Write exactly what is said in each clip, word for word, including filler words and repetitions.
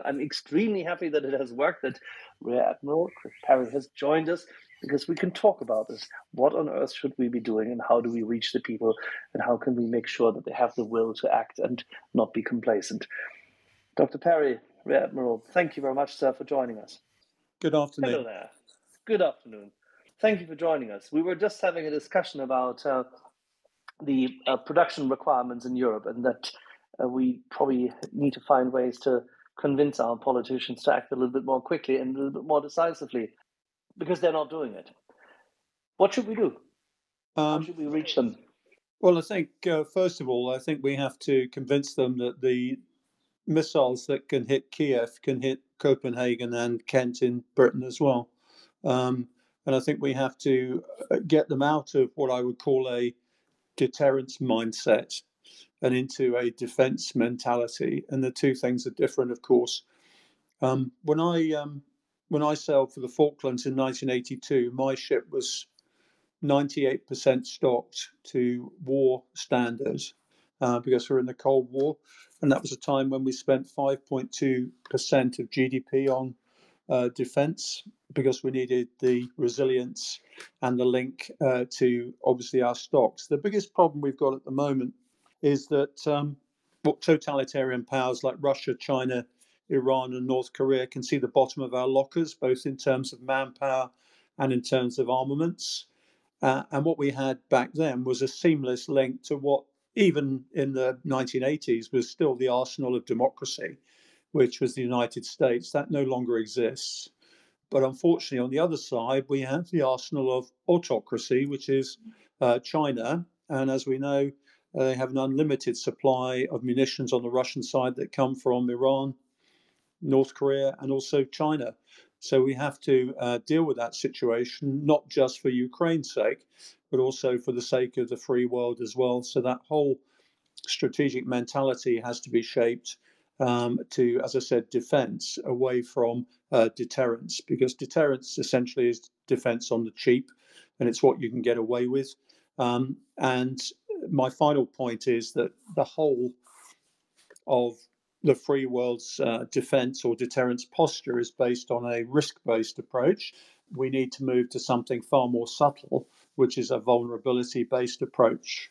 I'm extremely happy that it has worked, that Rear Admiral Chris Parry has joined us, because we can talk about this. What on earth should we be doing, and how do we reach the people, and how can we make sure that they have the will to act and not be complacent? Doctor Parry, Rear Admiral, thank you very much, sir, for joining us. Good afternoon. Hello there. Good afternoon. Thank you for joining us. We were just having a discussion about uh, the uh, production requirements in Europe, and that uh, we probably need to find ways to convince our politicians to act a little bit more quickly and a little bit more decisively, because they're not doing it. What should we do? How Um, should we reach them? well, I think, uh, first of all, I think we have to convince them that the missiles that can hit Kiev can hit Copenhagen and Kent in Britain as well. Um, and I think we have to get them out of what I would call a deterrence mindset and into a defense mentality. And the two things are different, of course. Um, when I um, when I sailed for the Falklands in nineteen eighty-two, my ship was ninety-eight percent stocked to war standards uh, because we're in the Cold War. And that was a time when we spent five point two percent of G D P on uh, defense, because we needed the resilience and the link uh, to obviously our stocks. The biggest problem we've got at the moment is that um, what totalitarian powers like Russia, China, Iran, and North Korea can see the bottom of our lockers, both in terms of manpower and in terms of armaments. Uh, and what we had back then was a seamless link to what, even in the nineteen eighties, was still the arsenal of democracy, which was the United States. That no longer exists. But unfortunately, on the other side, we have the arsenal of autocracy, which is uh, China. And as we know, uh, they have an unlimited supply of munitions on the Russian side that come from Iran, North Korea, and also China. So we have to uh, deal with that situation, not just for Ukraine's sake, but also for the sake of the free world as well. So that whole strategic mentality has to be shaped um, to, as I said, defense away from uh, deterrence, because deterrence essentially is defense on the cheap, and it's what you can get away with. Um, and my final point is that the whole of the free world's uh, defense or deterrence posture is based on a risk-based approach. We need to move to something far more subtle, which is a vulnerability-based approach.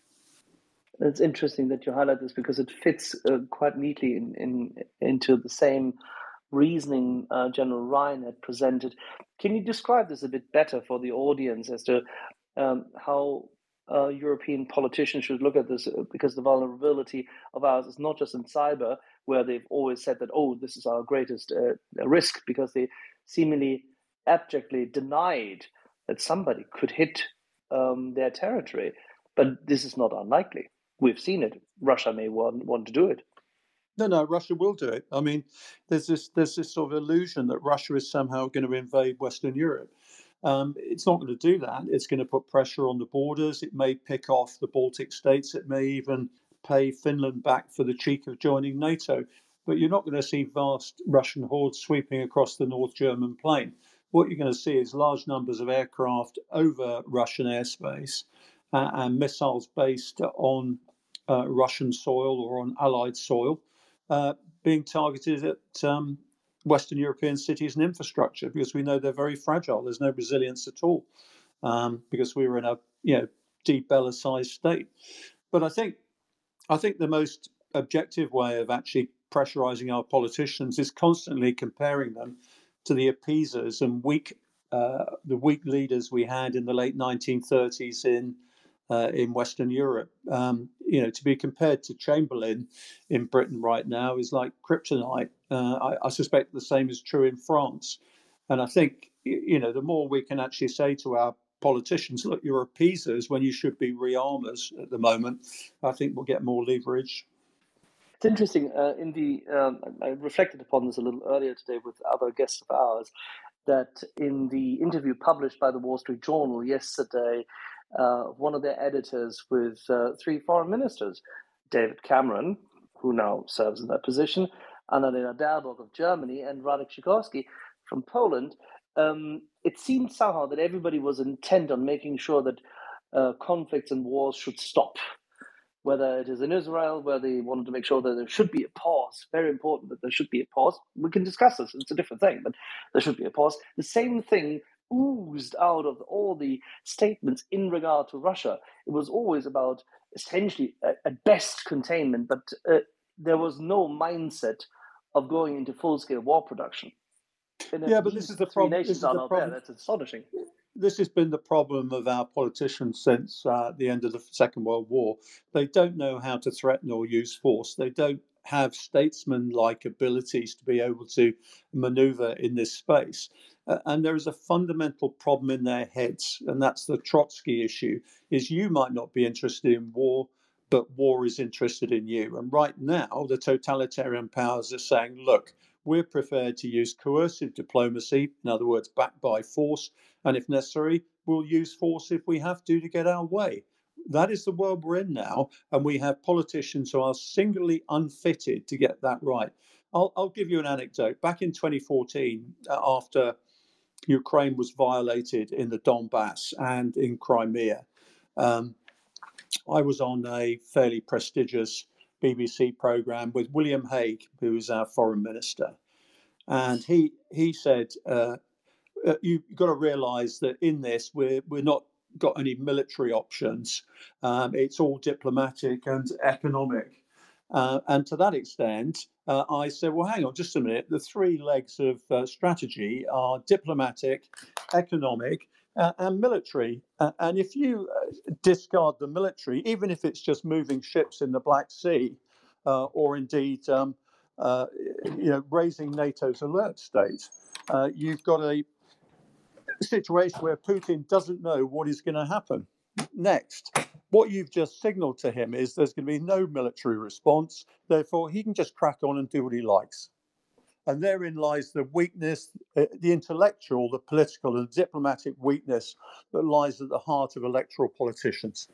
It's interesting that you highlight this, because it fits uh, quite neatly in, in into the same reasoning uh, General Ryan had presented. Can you describe this a bit better for the audience as to um, how uh, European politicians should look at this? Because the vulnerability of ours is not just in cyber, where they've always said that, oh, this is our greatest uh, risk, because they seemingly abjectly denied that somebody could hit um, their territory. But this is not unlikely. We've seen it. Russia may want, want to do it. No, no, Russia will do it. I mean, there's this there's this sort of illusion that Russia is somehow going to invade Western Europe. Um, it's not going to do that. It's going to put pressure on the borders. It may pick off the Baltic states. It may even pay Finland back for the cheek of joining NATO. But you're not going to see vast Russian hordes sweeping across the North German plain. What you're going to see is large numbers of aircraft over Russian airspace uh, and missiles based on uh, Russian soil or on Allied soil. Uh, being targeted at um, Western European cities and infrastructure, because we know they're very fragile. There's no resilience at all, um, because we were in a you know de-Bellicized state. But I think I think the most objective way of actually pressurizing our politicians is constantly comparing them to the appeasers and weak uh, the weak leaders we had in the late nineteen thirties in uh, in Western Europe. Um, you know, to be compared to Chamberlain in Britain right now is like kryptonite. Uh, I, I suspect the same is true in France. And I think, you know, the more we can actually say to our politicians, look, you're appeasers when you should be rearmers at the moment, I think we'll get more leverage. It's interesting. Uh, in the um, I reflected upon this a little earlier today with other guests of ours, that in the interview published by the Wall Street Journal yesterday, uh, one of their editors with uh, three foreign ministers, David Cameron, who now serves in that position, Annalena Baerbock of Germany, and Radek Sikorski from Poland, um, it seemed somehow that everybody was intent on making sure that uh, conflicts and wars should stop. whether it is in Israel, where they wanted to make sure that there should be a pause. Very important that there should be a pause. We can discuss this, it's a different thing, but there should be a pause. The same thing oozed out of all the statements in regard to Russia. It was always about essentially, uh, at best, containment, but uh, there was no mindset of going into full-scale war production. And yeah, but this is the three problem. nations This is are the not there. problem. That's astonishing. This has been the problem of our politicians since uh, the end of the Second World War. They don't know how to threaten or use force. They don't have statesman-like abilities to be able to maneuver in this space. Uh, and there is a fundamental problem in their heads, and that's the Trotsky issue, is you might not be interested in war, but war is interested in you. And right now, the totalitarian powers are saying, look, we're prepared to use coercive diplomacy, in other words, backed by force, and if necessary, we'll use force if we have to to get our way. That is the world we're in now, and we have politicians who are singularly unfitted to get that right. I'll, I'll give you an anecdote. Back in twenty fourteen, uh, after Ukraine was violated in the Donbass and in Crimea, um, I was on a fairly prestigious B B C program with William Hague, who is our foreign minister, and he he said, uh, uh, you've got to realise that in this we're we're not got any military options. Um, it's all diplomatic and economic. Uh, and to that extent, uh, I said, well, hang on just a minute. The three legs of uh, strategy are diplomatic, economic, uh, and military. Uh, and if you uh, discard the military, even if it's just moving ships in the Black Sea, uh, or indeed, um, uh, you know, raising NATO's alert state, uh, you've got a situation where Putin doesn't know what is going to happen next. What you've just signaled to him is there's going to be no military response, therefore he can just crack on and do what he likes. And therein lies the weakness, uh, the intellectual, the political, and diplomatic weakness that lies at the heart of electoral politicians.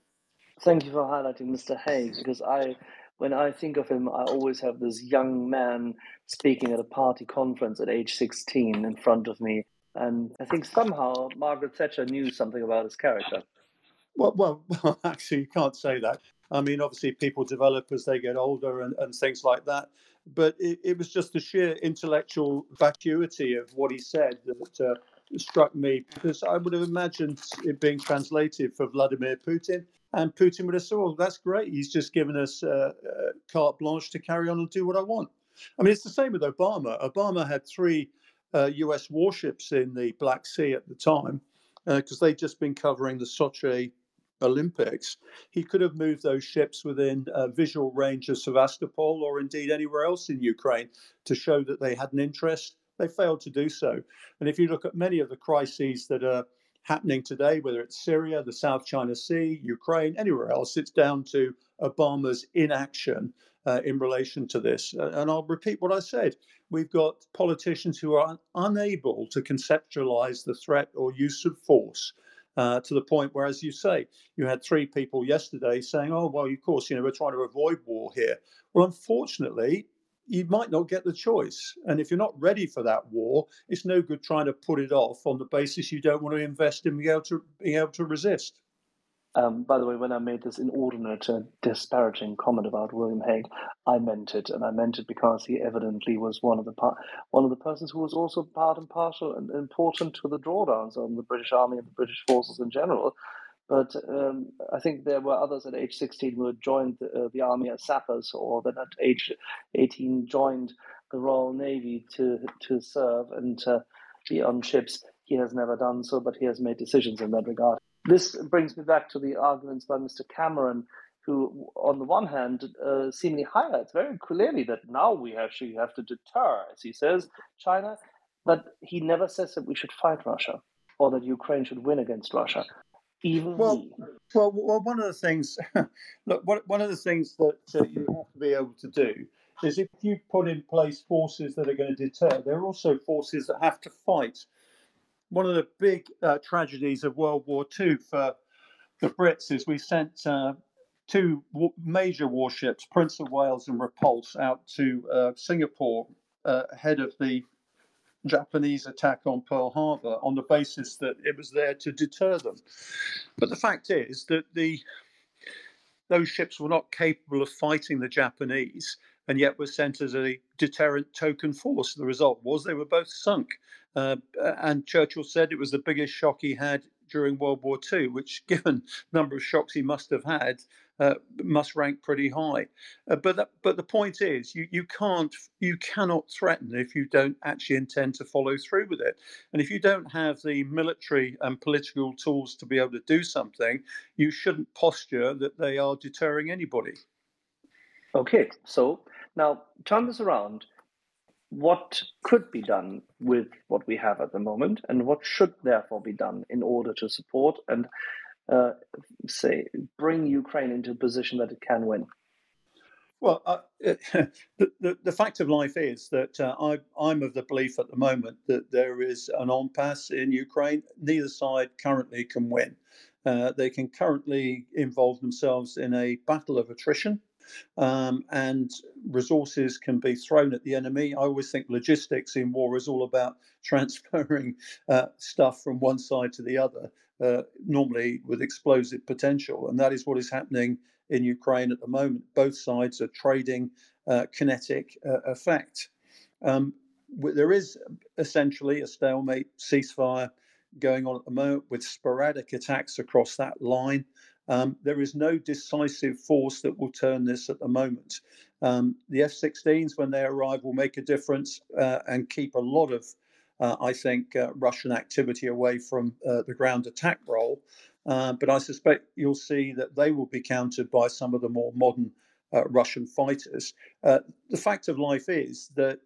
Thank you for highlighting Mister Haig, because I, when I think of him, I always have this young man speaking at a party conference at age sixteen in front of me. And I think somehow Margaret Thatcher knew something about his character. Well, well, well, actually, you can't say that. I mean, obviously, people develop as they get older and, and things like that. But it, it was just the sheer intellectual vacuity of what he said that uh, struck me, because I would have imagined it being translated for Vladimir Putin. And Putin would have said, well, that's great. He's just given us uh, uh, carte blanche to carry on and do what I want. I mean, it's the same with Obama. Obama had three uh, U S warships in the Black Sea at the time, because uh, they'd just been covering the Sochi Olympics. He could have moved those ships within uh, visual range of Sevastopol or indeed anywhere else in Ukraine to show that they had an interest. They failed to do so. And if you look at many of the crises that are happening today, whether it's Syria, the South China Sea, Ukraine, anywhere else, it's down to Obama's inaction uh, in relation to this. Uh, and I'll repeat what I said. We've got politicians who are unable to conceptualize the threat or use of force. Uh, to the point where, as you say, you had three people yesterday saying, oh, well, of course, you know, we're trying to avoid war here. Well, unfortunately, you might not get the choice. And if you're not ready for that war, it's no good trying to put it off on the basis you don't want to invest in being able to, being able to resist. Um, by the way, when I made this inordinate, uh, disparaging comment about William Hague, I meant it, and I meant it because he evidently was one of the par- one of the persons who was also part and parcel and important to the drawdowns on the British Army and the British forces in general. But um, I think there were others at age sixteen who had joined the, uh, the army as sappers, or that at age eighteen joined the Royal Navy to to serve and uh, be on ships. He has never done so, but he has made decisions in that regard. This brings me back to the arguments by Mister Cameron, who, on the one hand, uh, seemingly highlights very clearly that now we actually have to deter, as he says, China, but he never says that we should fight Russia or that Ukraine should win against Russia. Even well, we. Well, well, one of the things, look, one of the things that uh, you have to be able to do is if you put in place forces that are going to deter, there are also forces that have to fight. One of the big uh, tragedies of World War Two for the Brits is we sent uh, two w- major warships, Prince of Wales and Repulse, out to uh, Singapore uh, ahead of the Japanese attack on Pearl Harbor on the basis that it was there to deter them. But the fact is that the those ships were not capable of fighting the Japanese, and yet were sent as a deterrent token force. The result was they were both sunk. Uh, and Churchill said it was the biggest shock he had during World War Two, which, given the number of shocks he must have had, uh, must rank pretty high. Uh, but that, but the point is, you you can't you cannot threaten if you don't actually intend to follow through with it. And if you don't have the military and political tools to be able to do something, you shouldn't posture that they are deterring anybody. Okay, so now turn this around. What could be done with what we have at the moment, and what should therefore be done in order to support and uh, say bring Ukraine into a position that it can win? Well, uh, the, the the fact of life is that uh, I, I'm of the belief at the moment that there is an impasse in Ukraine. Neither side currently can win. Uh, they can currently involve themselves in a battle of attrition, um, and resources can be thrown at the enemy. I always think logistics in war is all about transferring uh, stuff from one side to the other, uh, normally with explosive potential, and that is what is happening in Ukraine at the moment. Both sides are trading uh, kinetic uh, effect. Um, there is essentially a stalemate ceasefire going on at the moment with sporadic attacks across that line. Um, there is no decisive force that will turn this at the moment. Um, the F sixteens, when they arrive, will make a difference uh, and keep a lot of, uh, I think, uh, Russian activity away from uh, the ground attack role. Uh, but I suspect you'll see that they will be countered by some of the more modern uh, Russian fighters. Uh, the fact of life is that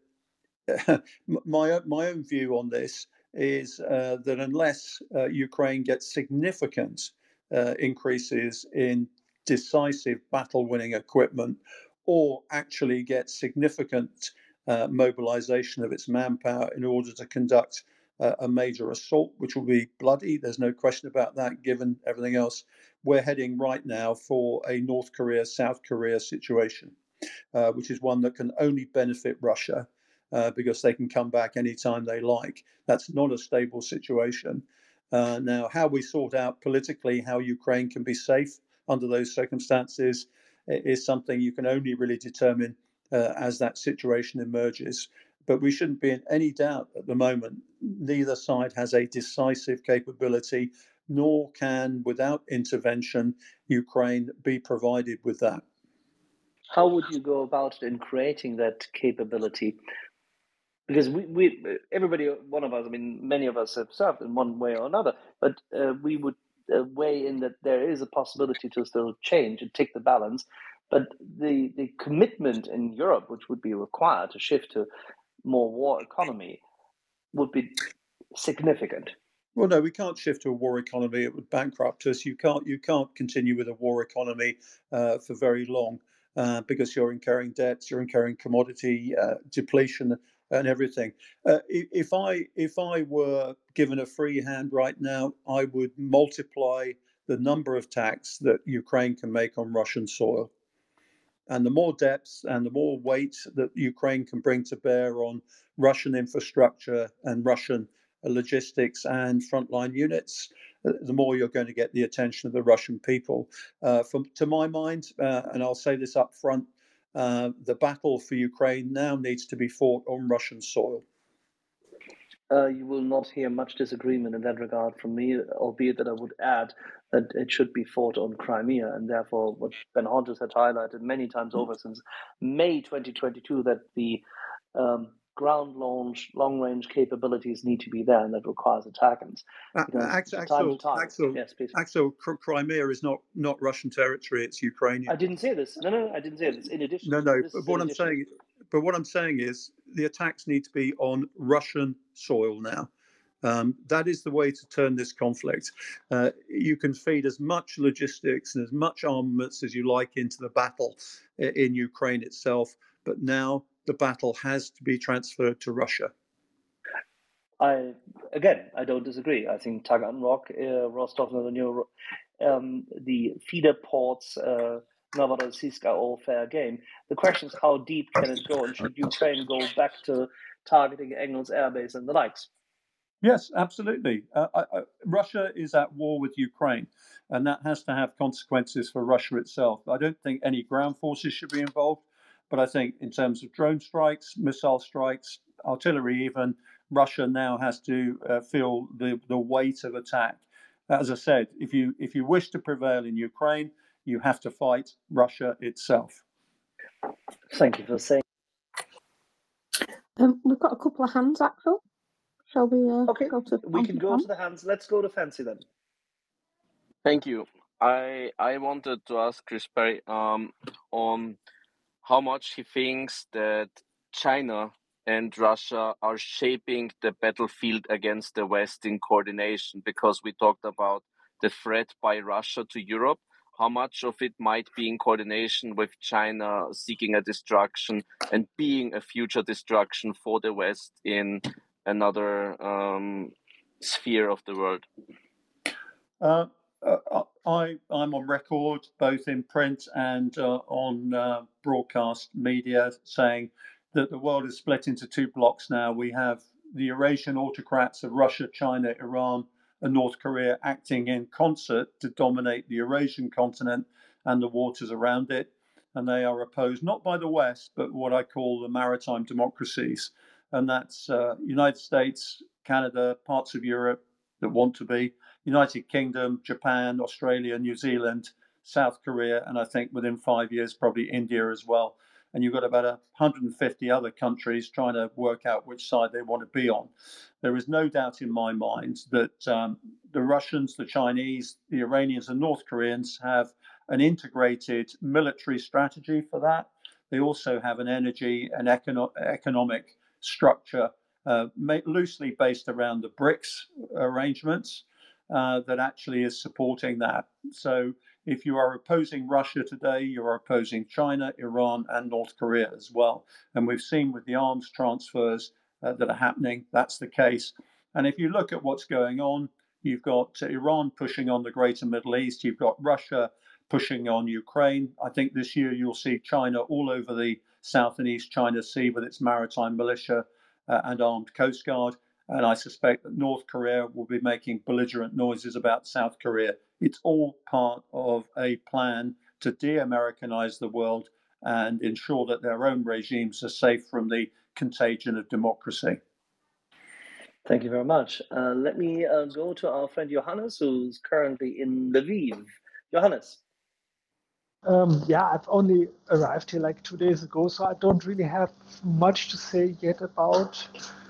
my my own view on this is uh, that unless uh, Ukraine gets significant uh, increases in decisive battle-winning equipment, or actually gets significant uh, mobilization of its manpower in order to conduct uh, a major assault, which will be bloody, there's no question about that, given everything else, we're heading right now for a North Korea, South Korea situation, uh, which is one that can only benefit Russia uh, because they can come back anytime they like. That's not a stable situation. Uh, now, how we sort out politically how Ukraine can be safe under those circumstances is something you can only really determine uh, as that situation emerges. But we shouldn't be in any doubt at the moment. Neither side has a decisive capability, nor can, without intervention, Ukraine be provided with that. How would you go about it in creating that capability? Because we, we everybody, one of us, I mean, many of us have served in one way or another, but uh, we would uh, weigh in that there is a possibility to still change and take the balance. But the, the commitment in Europe, which would be required to shift to more war economy, would be significant. Well, no, we can't shift to a war economy. It would bankrupt us. You can't. You can't continue with a war economy uh, for very long uh, because you're incurring debts, you're incurring commodity uh, depletion, and everything. Uh, if I if I were given a free hand right now, I would multiply the number of attacks that Ukraine can make on Russian soil. And the more depth and the more weight that Ukraine can bring to bear on Russian infrastructure and Russian logistics and frontline units, the more you're going to get the attention of the Russian people. Uh, from, to my mind, uh, and I'll say this up front, uh, the battle for Ukraine now needs to be fought on Russian soil. Uh, you will not hear much disagreement in that regard from me, albeit that I would add that it should be fought on Crimea, and therefore what Ben Hodges had highlighted many times over since May twenty twenty-two, that the um, ground launch, long-range capabilities need to be there, and that requires attackants. Uh, You know, Axel, time to Axel, time. Axel, Yes, please. Axel, Crimea is not, not Russian territory; it's Ukrainian. I didn't say this. No, no, no, I didn't say this. In addition, No, no. this But is in what I'm addition. saying, but what I'm saying is, the attacks need to be on Russian soil now. Um, that is the way to turn this conflict. Uh, you can feed as much logistics and as much armaments as you like into the battle in Ukraine itself, but now the battle has to be transferred to Russia. I again, I don't disagree. I think Taganrog, uh, Rostov-on-Don, um, the feeder ports, uh, Novorossiysk are all fair game. The question is, how deep can it go, and should Ukraine go back to targeting Engels Air Base and the likes? Yes, absolutely. Uh, I, I, Russia is at war with Ukraine, and that has to have consequences for Russia itself. I don't think any ground forces should be involved, but I think in terms of drone strikes, missile strikes, artillery, even Russia now has to uh, feel the, the weight of attack. As I said, if you if you wish to prevail in Ukraine, you have to fight Russia itself. Thank you for saying. Um, we've got a couple of hands, Axel. Shall we uh, Okay, go to we can go to the hands. Let's go to Fancy then. Thank you. I I wanted to ask Chris Perry um, on how much he thinks that China and Russia are shaping the battlefield against the West in coordination, because we talked about the threat by Russia to Europe. How much of it might be in coordination with China seeking a destruction and being a future destruction for the West in another um, sphere of the world? Uh, uh, I, I'm on record, both in print and uh, on uh, broadcast media, saying that the world is split into two blocks now. We have the Eurasian autocrats of Russia, China, Iran, and North Korea acting in concert to dominate the Eurasian continent and the waters around it. And they are opposed not by the West, but what I call the maritime democracies. And that's uh, United States, Canada, parts of Europe that want to be, United Kingdom, Japan, Australia, New Zealand, South Korea, and I think within five years, probably India as well. And you've got about one hundred fifty other countries trying to work out which side they want to be on. There is no doubt in my mind that um, the Russians, the Chinese, the Iranians, and North Koreans have an integrated military strategy for that. They also have an energy and econo- economic structure uh, loosely based around the BRICS arrangements. Uh, that actually is supporting that. So if you are opposing Russia today, you are opposing China, Iran, and North Korea as well. And we've seen with the arms transfers uh, that are happening, that's the case. And if you look at what's going on, you've got Iran pushing on the greater Middle East, you've got Russia pushing on Ukraine. I think this year you'll see China all over the South and East China Sea with its maritime militia uh, and armed coast guard. And I suspect that North Korea will be making belligerent noises about South Korea. It's all part of a plan to de-Americanize the world and ensure that their own regimes are safe from the contagion of democracy. Thank you very much. Uh, let me uh, go to our friend Johannes, who's currently in Lviv. Johannes. Um, yeah, I've only arrived here like two days ago, so I don't really have much to say yet about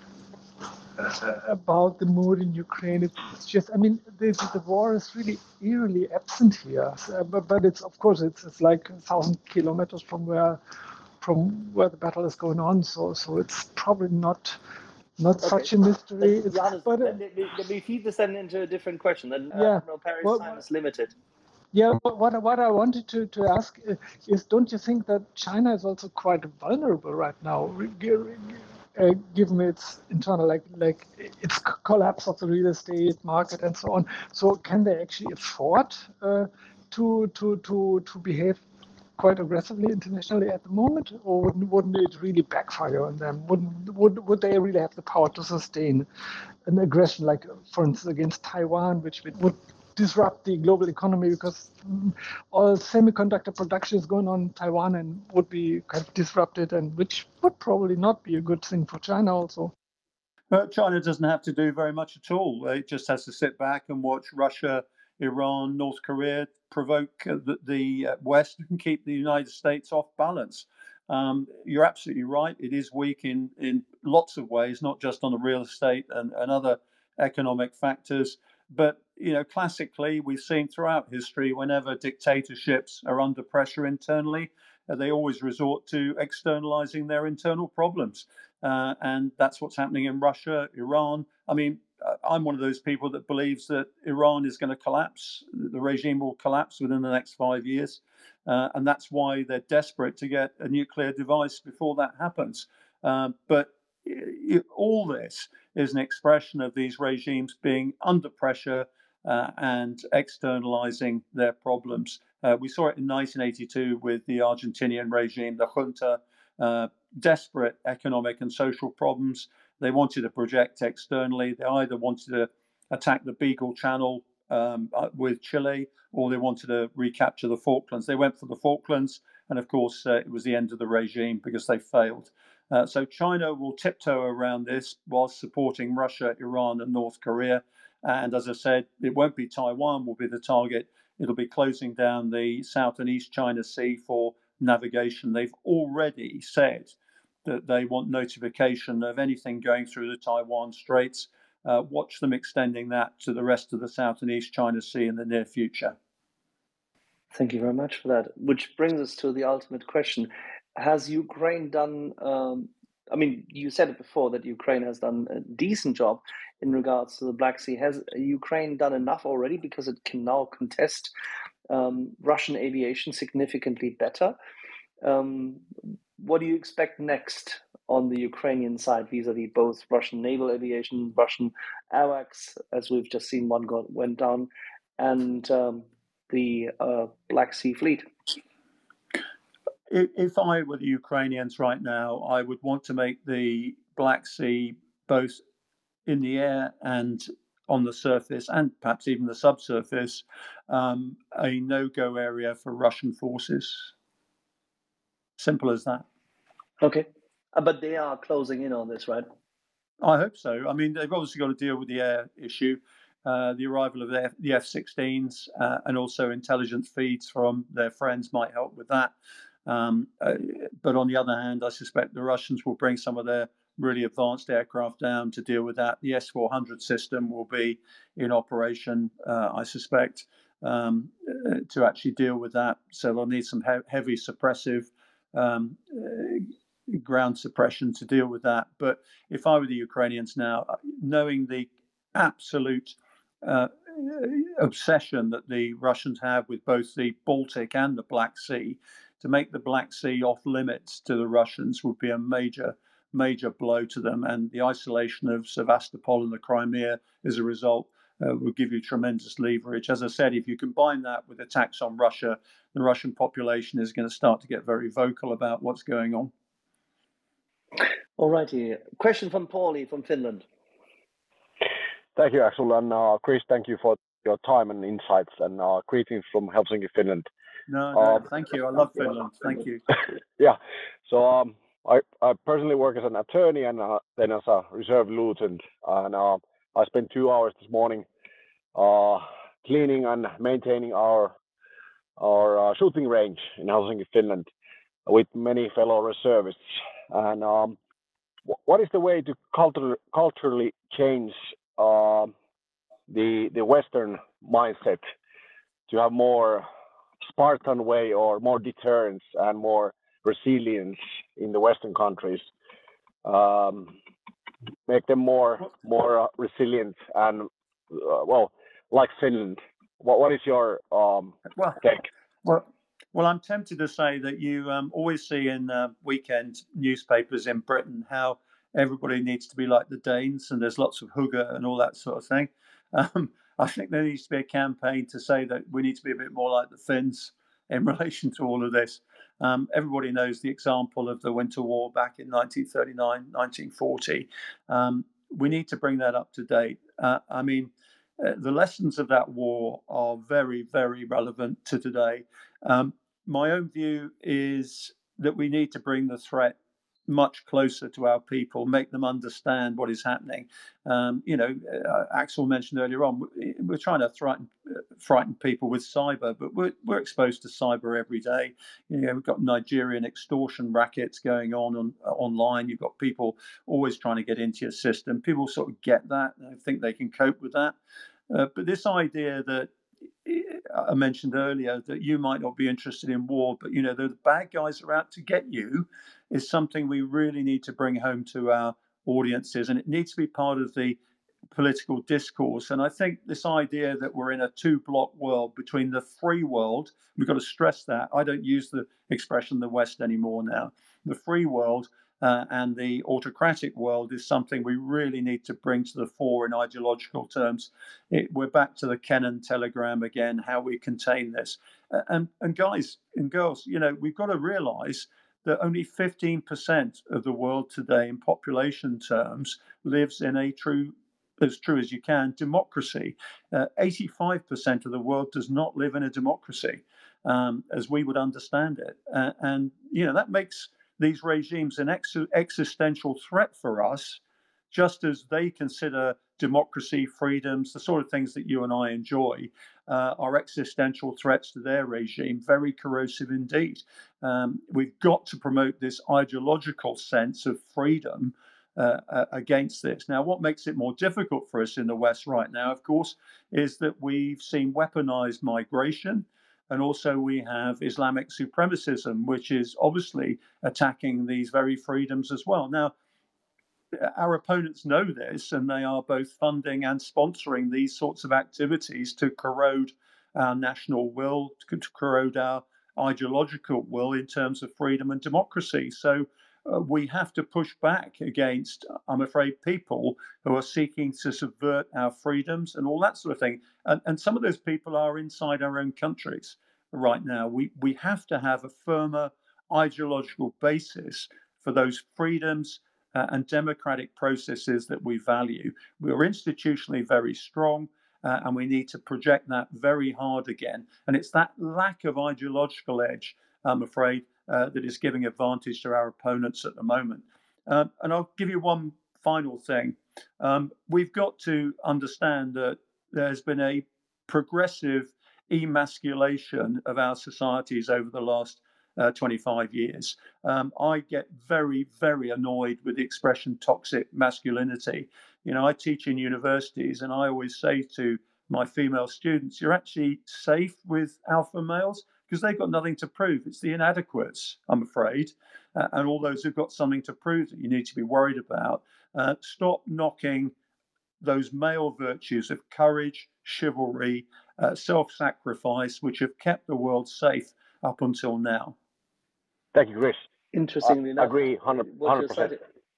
uh, about the mood in Ukraine. It's just, I mean, the, the war is really eerily absent here, so, but, but it's of course it's it's like a thousand kilometers from where from where the battle is going on. So so it's probably not not okay. such a mystery. Then, Johannes, but, uh, let, let, let, me feed this then into a different question. Then yeah, uh, no, Paris well, time is limited. Yeah, what what I wanted to, to ask is, don't you think that China is also quite vulnerable right now, uh, given its internal like like its collapse of the real estate market and so on? So can they actually afford uh, to to to to behave quite aggressively internationally at the moment, or wouldn't, wouldn't it really backfire on them? Wouldn't would would they really have the power to sustain an aggression, like for instance against Taiwan, which would disrupt the global economy, because all semiconductor production is going on in Taiwan and would be kind of disrupted, and which would probably not be a good thing for China also. But China doesn't have to do very much at all. It just has to sit back and watch Russia, Iran, North Korea provoke the, the West and keep the United States off balance. Um, you're absolutely right. It is weak in, in lots of ways, not just on the real estate and, and other economic factors. But, you know, classically, we've seen throughout history, whenever dictatorships are under pressure internally, uh, they always resort to externalizing their internal problems. Uh, and that's what's happening in Russia, Iran. I mean, I'm one of those people that believes that Iran is going to collapse. The regime will collapse within the next five years. Uh, and that's why they're desperate to get a nuclear device before that happens. Um, but it, all this is an expression of these regimes being under pressure uh, and externalizing their problems. Uh, we saw it in nineteen eighty-two with the Argentinian regime, the junta. Uh, desperate economic and social problems. They wanted to project externally. They either wanted to attack the Beagle Channel um, with Chile, or they wanted to recapture the Falklands. They went for the Falklands, and of course, uh, it was the end of the regime because they failed. Uh, so China will tiptoe around this whilst supporting Russia, Iran, and North Korea. And as I said, it won't be Taiwan will be the target. It'll be closing down the South and East China Sea for navigation. They've already said that they want notification of anything going through the Taiwan Straits. Uh, watch them extending that to the rest of the South and East China Sea in the near future. Thank you very much for that. Which brings us to the ultimate question. Has Ukraine done, um, I mean, you said it before that Ukraine has done a decent job in regards to the Black Sea. Has Ukraine done enough already because it can now contest um, Russian aviation significantly better? Um, what do you expect next on the Ukrainian side vis-a-vis both Russian naval aviation, Russian AWACS, as we've just seen one got, went down, and um, the uh, Black Sea Fleet? If I were the Ukrainians right now, I would want to make the Black Sea both in the air and on the surface, and perhaps even the subsurface, um, a no-go area for Russian forces. Simple as that. Okay. Uh, but they are closing in on this, right? I hope so. I mean, they've obviously got to deal with the air issue, uh, the arrival of the, F- the F sixteens, uh, and also intelligence feeds from their friends might help with that. Um, uh, but on the other hand, I suspect the Russians will bring some of their really advanced aircraft down to deal with that. The S four hundred system will be in operation, uh, I suspect, um, uh, to actually deal with that. So they'll need some he- heavy suppressive um, uh, ground suppression to deal with that. But if I were the Ukrainians now, knowing the absolute uh, obsession that the Russians have with both the Baltic and the Black Sea, to make the Black Sea off limits to the Russians would be a major, major blow to them. And the isolation of Sevastopol and the Crimea as a result uh, will give you tremendous leverage. As I said, if you combine that with attacks on Russia, the Russian population is going to start to get very vocal about what's going on. All righty. Question from Paulie from Finland. Thank you, Axel. And uh, Chris, thank you for your time and insights, and uh, greetings from Helsinki, Finland. No, no, um, thank you. I love Finland. Thank you. Yeah. So um, I, I personally work as an attorney and uh, then as a reserve lieutenant. And uh, I spent two hours this morning uh, cleaning and maintaining our our uh, shooting range in Helsinki, Finland, with many fellow reservists. And um, what is the way to culture, culturally change uh, the the Western mindset to have more Spartan way or more deterrence and more resilience in the Western countries, um, make them more more uh, resilient and uh, well, like Finland? What what is your um, well, take? Well, well, I'm tempted to say that you um, always see in uh, weekend newspapers in Britain how everybody needs to be like the Danes, and there's lots of hygge and all that sort of thing. Um, I think there needs to be a campaign to say that we need to be a bit more like the Finns in relation to all of this. Um, everybody knows the example of the Winter War back in nineteen thirty-nine, nineteen forty. Um, we need to bring that up to date. Uh, I mean, uh, the lessons of that war are very, very relevant to today. Um, my own view is that we need to bring the threat much closer to our people, make them understand what is happening. Um, you know, uh, Axel mentioned earlier on, we're trying to frighten, uh, frighten people with cyber, but we're, we're exposed to cyber every day. You know, we've got Nigerian extortion rackets going on, on uh, online. You've got people always trying to get into your system. People sort of get that and think they can cope with that. Uh, but this idea that I mentioned earlier that you might not be interested in war, but you know the bad guys are out to get you, is something we really need to bring home to our audiences, and it needs to be part of the political discourse. And I think this idea that we're in a two-block world between the free world, we've got to stress that. I don't use the expression the West anymore now. The free world Uh, and the autocratic world is something we really need to bring to the fore in ideological terms. It, we're back to the Kennan telegram again, how we contain this. Uh, and, and guys and girls, you know, we've got to realize that only fifteen percent of the world today, in population terms, lives in a true, as true as you can, democracy. Uh, eighty-five percent of the world does not live in a democracy, um, as we would understand it. Uh, and, you know, that makes these regimes an ex- existential threat for us, just as they consider democracy, freedoms, the sort of things that you and I enjoy, uh, are existential threats to their regime, very corrosive indeed. Um, we've got to promote this ideological sense of freedom uh, uh, against this. Now, what makes it more difficult for us in the West right now, of course, is that we've seen weaponized migration. And also we have Islamic supremacism, which is obviously attacking these very freedoms as well. Now, our opponents know this, and they are both funding and sponsoring these sorts of activities to corrode our national will, to corrode our ideological will in terms of freedom and democracy. So uh, we have to push back against, I'm afraid, people who are seeking to subvert our freedoms and all that sort of thing. And, and some of those people are inside our own countries right now. We, we have to have a firmer ideological basis for those freedoms Uh, and democratic processes that we value. We are institutionally very strong, uh, and we need to project that very hard again. And it's that lack of ideological edge, I'm afraid, uh, that is giving advantage to our opponents at the moment. Um, and I'll give you one final thing. Um, we've got to understand that there's been a progressive emasculation of our societies over the last Uh, twenty-five years. Um, I get very, very annoyed with the expression toxic masculinity. You know, I teach in universities, and I always say to my female students, you're actually safe with alpha males because they've got nothing to prove. It's the inadequates, I'm afraid, uh, and all those who've got something to prove that you need to be worried about. Uh, stop knocking those male virtues of courage, chivalry, uh, self-sacrifice, which have kept the world safe up until now. Thank you, Chris. Interestingly I enough, agree one hundred percent.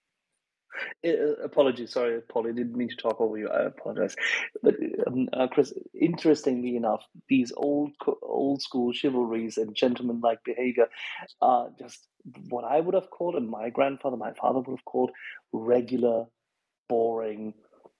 Uh, apologies, sorry, Paul, I didn't mean to talk over you. I apologize. But um, uh, Chris, interestingly enough, these old old school chivalries and gentleman-like behavior are just what I would have called, and my grandfather, my father would have called, regular, boring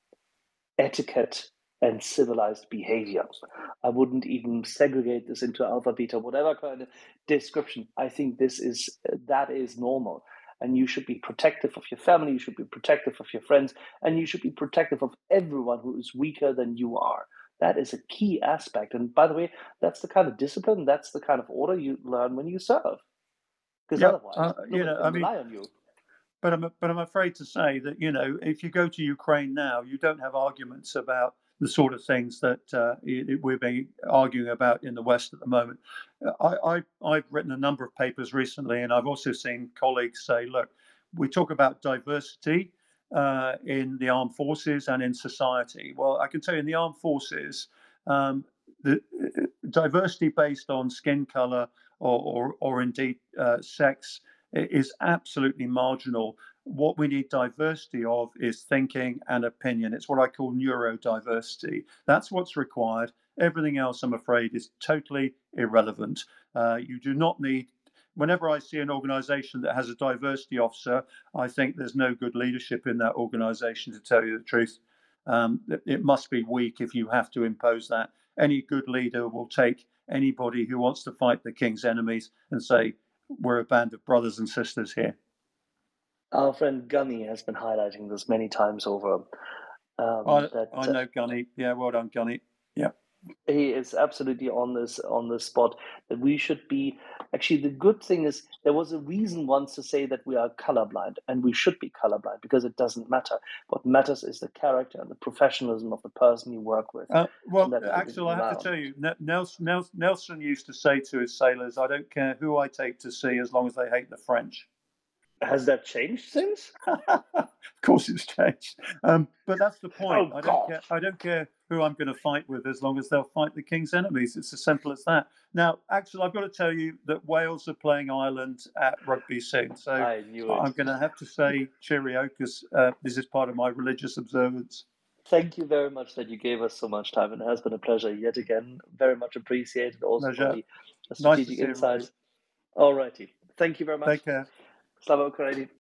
etiquette and civilized behavior. I wouldn't even segregate this into alpha, beta, whatever kind of description. I think this is that is normal. And you should be protective of your family, you should be protective of your friends, and you should be protective of everyone who is weaker than you are. That is a key aspect. And by the way, that's the kind of discipline, that's the kind of order you learn when you serve. Because Yep, otherwise, uh, you know, I mean, rely on you. But I'm, but I'm afraid to say that, you know, if you go to Ukraine now, you don't have arguments about the sort of things that uh, we're being arguing about in the West at the moment. I, I, I've written a number of papers recently, and I've also seen colleagues say, look, we talk about diversity uh, in the armed forces and in society. Well, I can tell you in the armed forces, um, the uh, diversity based on skin color or, or, or indeed uh, sex is absolutely marginal. What we need diversity of is thinking and opinion. It's what I call neurodiversity. That's what's required. Everything else, I'm afraid, is totally irrelevant. Uh, you do not need, whenever I see an organization that has a diversity officer, I think there's no good leadership in that organization, to tell you the truth. Um, it must be weak if you have to impose that. Any good leader will take anybody who wants to fight the king's enemies and say, we're a band of brothers and sisters here. Our friend Gunny has been highlighting this many times over. Um, I, that, I know Gunny. Yeah, well done, Gunny. Yeah. He is absolutely on this on this spot, that we should be. Actually, the good thing is there was a reason once to say that we are colorblind, and we should be colorblind because it doesn't matter. What matters is the character and the professionalism of the person you work with. Uh, well, that Axel, I have to tell you, Nelson, Nelson used to say to his sailors, I don't care who I take to sea as long as they hate the French. Has that changed since? Of course it's changed. Um, but that's the point. Oh, I don't God. care I don't care who I'm going to fight with as long as they'll fight the king's enemies. It's as simple as that. Now, Axel, I've got to tell you that Wales are playing Ireland at rugby soon. So I knew it. I'm going to have to say cheerio because uh, this is part of my religious observance. Thank you very much that you gave us so much time, and it has been a pleasure yet again. Very much appreciated also Pleasure. for the strategic Nice insights. All righty. Thank you very much. Take care. Slava Ukraini.